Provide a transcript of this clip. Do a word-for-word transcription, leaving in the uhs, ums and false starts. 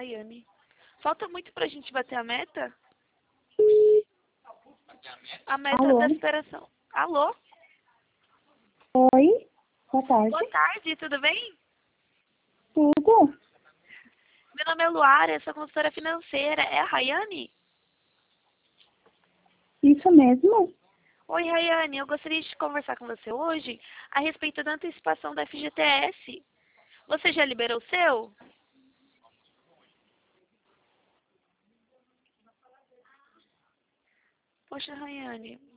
Rayane. Falta muito pra gente bater a meta? A meta Alô? da superação. Alô? Oi, boa tarde. Boa tarde, tudo bem? Tudo? Meu nome é Luara, eu sou consultora financeira. É a Rayane? Isso mesmo? Oi, Rayane, eu gostaria de conversar com você hoje a respeito da antecipação da F G T S. Você já liberou o seu? Poxa, Rayane,